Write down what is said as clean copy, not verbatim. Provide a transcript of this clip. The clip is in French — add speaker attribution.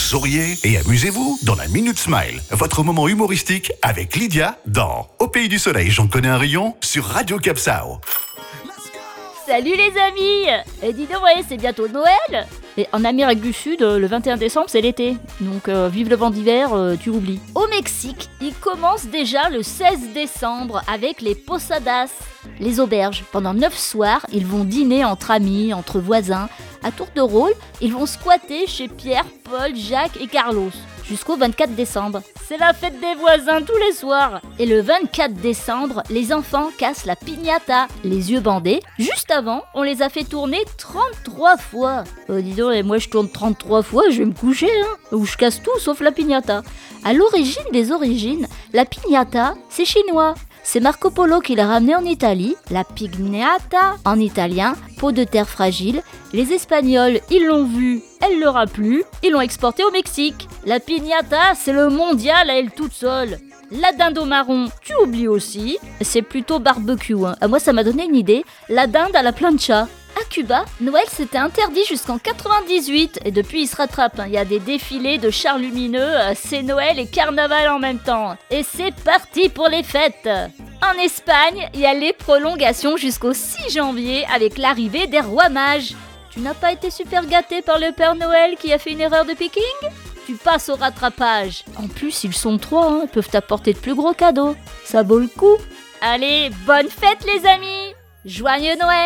Speaker 1: souriez et amusez-vous dans la Minute Smile, votre moment humoristique avec Lydia dans Au Pays du Soleil, j'en connais un rayon sur Radio Capsao.
Speaker 2: Salut les amis. Et dis donc, ouais, c'est bientôt Noël. Et en Amérique du Sud, le 21 décembre, c'est l'été. Donc vive le vent d'hiver, tu oublies. Au Mexique, il commence déjà le 16 décembre avec les posadas, les auberges. Pendant 9 soirs, ils vont dîner entre amis, entre voisins. À tour de rôle, ils vont squatter chez Pierre, Paul, Jacques et Carlos jusqu'au 24 décembre. C'est la fête des voisins tous les soirs. Et le 24 décembre, les enfants cassent la piñata, les yeux bandés. Juste avant, on les a fait tourner 33 fois. Dis donc, et moi je tourne 33 fois, je vais me coucher, ou je casse tout sauf la piñata. À l'origine des origines, la piñata, c'est chinois. C'est Marco Polo qui l'a ramené en Italie, la pignata en italien, pot de terre fragile. Les Espagnols, ils l'ont vu, elle leur a plu, ils l'ont exporté au Mexique. La pignata, c'est le mondial à elle toute seule. La dinde au marron, tu oublies aussi, c'est plutôt barbecue. Moi, ça m'a donné une idée, la dinde à la plancha. À Cuba, Noël c'était interdit jusqu'en 98 et depuis il se rattrape. Il y a des défilés de chars lumineux, c'est Noël et carnaval en même temps. Et c'est parti pour les fêtes. En Espagne, il y a les prolongations jusqu'au 6 janvier avec l'arrivée des rois mages. Tu n'as pas été super gâté par le Père Noël qui a fait une erreur de picking ? Tu passes au rattrapage. En plus, ils sont 3, ils peuvent t'apporter de plus gros cadeaux. Ça vaut le coup. Allez, bonne fête les amis ! Joyeux Noël !